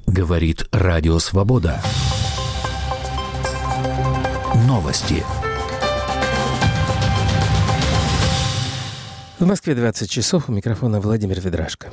Говорит Радио Свобода. Новости. В Москве 20 часов. У микрофона Владимир Ведрашко.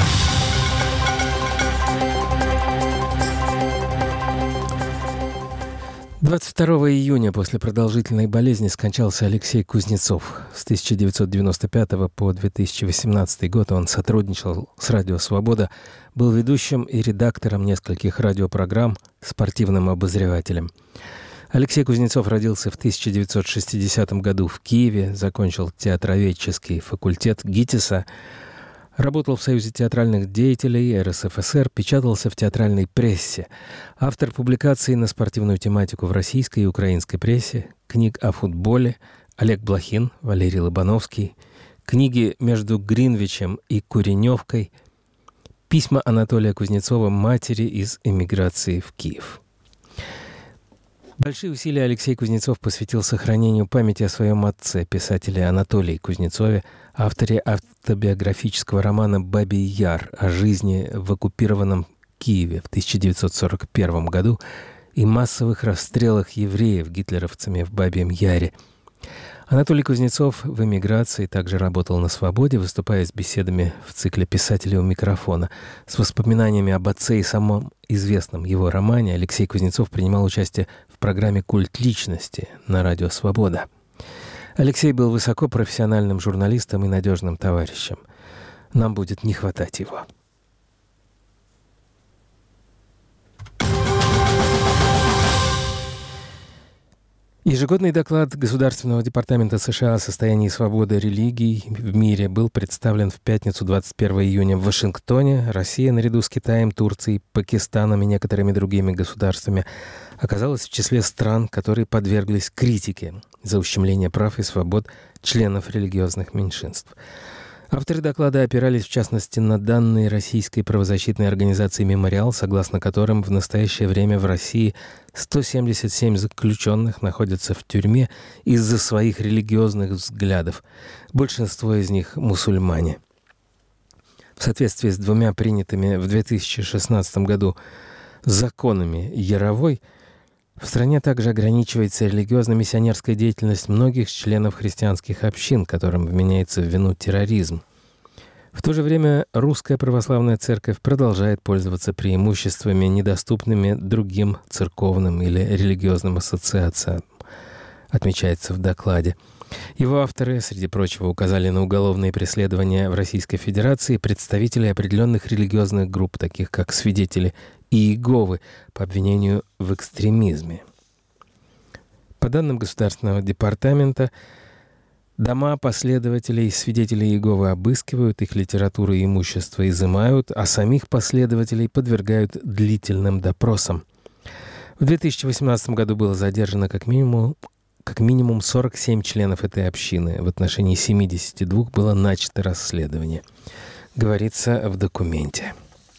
«22 июня после продолжительной болезни скончался Алексей Кузнецов. С 1995 по 2018 год он сотрудничал с «Радио Свобода», был ведущим и редактором нескольких радиопрограмм, спортивным обозревателем. Алексей Кузнецов родился в 1960 году в Киеве, закончил театроведческий факультет ГИТИСа, работал в Союзе театральных деятелей РСФСР, печатался в театральной прессе. Автор публикаций на спортивную тематику в российской и украинской прессе, книг о футболе Олег Блохин, Валерий Лобановский, книги «Между Гринвичем и Куреневкой», письма Анатолия Кузнецова матери из эмиграции в Киев. Большие усилия Алексей Кузнецов посвятил сохранению памяти о своем отце, писателе Анатолии Кузнецове, авторе автобиографического романа «Бабий Яр» о жизни в оккупированном Киеве в 1941 году и массовых расстрелах евреев гитлеровцами в Бабьем Яре. Анатолий Кузнецов в эмиграции также работал на «Свободе», выступая с беседами в цикле «Писатели у микрофона». С воспоминаниями об отце и самом известном его романе Алексей Кузнецов принимал участие в программе «Культ личности» на радио «Свобода». Алексей был высокопрофессиональным журналистом и надежным товарищем. Нам будет не хватать его. Ежегодный доклад Государственного департамента США о состоянии свободы религий в мире был представлен в пятницу 21 июня в Вашингтоне. Россия, наряду с Китаем, Турцией, Пакистаном и некоторыми другими государствами, оказалась в числе стран, которые подверглись критике за ущемление прав и свобод членов религиозных меньшинств. Авторы доклада опирались, в частности, на данные российской правозащитной организации «Мемориал», согласно которым в настоящее время в России 177 заключенных находятся в тюрьме из-за своих религиозных взглядов. Большинство из них – мусульмане. В соответствии с двумя принятыми в 2016 году законами Яровой, в стране также ограничивается религиозно-миссионерская деятельность многих членов христианских общин, которым вменяется в вину терроризм. В то же время Русская Православная Церковь продолжает пользоваться преимуществами, недоступными другим церковным или религиозным ассоциациям, отмечается в докладе. Его авторы, среди прочего, указали на уголовные преследования в Российской Федерации представителей определенных религиозных групп, таких как свидетели Иеговы, по обвинению в экстремизме. По данным Государственного департамента, дома последователей свидетелей Иеговы обыскивают, их литературу и имущество изымают, а самих последователей подвергают длительным допросам. В 2018 году было задержано как минимум 47 членов этой общины. В отношении 72 было начато расследование. Говорится в документе.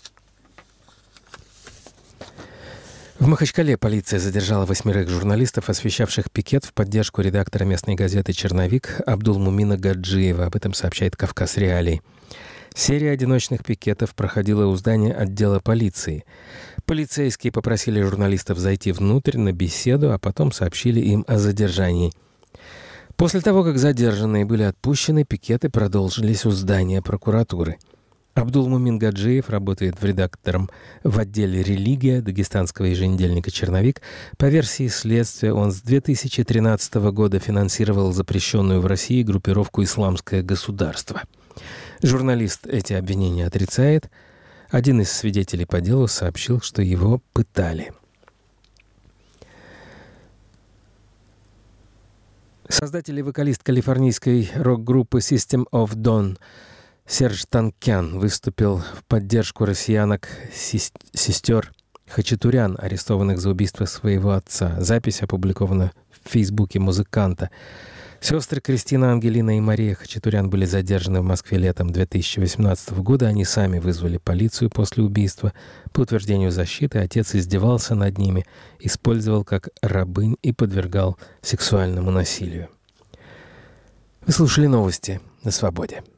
В Махачкале полиция задержала 8 журналистов, освещавших пикет в поддержку редактора местной газеты «Черновик» Абдулмумина Гаджиева. Об этом сообщает «Кавказ Реалии». Серия одиночных пикетов проходила у здания отдела полиции. Полицейские попросили журналистов зайти внутрь на беседу, а потом сообщили им о задержании. После того, как задержанные были отпущены, пикеты продолжились у здания прокуратуры. Абдулмумин Гаджиев работает редактором в отделе «Религия» дагестанского еженедельника «Черновик». По версии следствия, он с 2013 года финансировал запрещенную в России группировку «Исламское государство». Журналист эти обвинения отрицает. Один из свидетелей по делу сообщил, что его пытали. Создатель и вокалист калифорнийской рок-группы System of Dawn Серж Танкян выступил в поддержку россиянок-сестер Хачатурян, арестованных за убийство своего отца. Запись опубликована в Фейсбуке музыканта. Сестры Кристина, Ангелина и Мария Хачатурян были задержаны в Москве летом 2018 года. Они сами вызвали полицию после убийства. По утверждению защиты, отец издевался над ними, использовал как рабынь и подвергал сексуальному насилию. Вы слушали новости на «Свободе».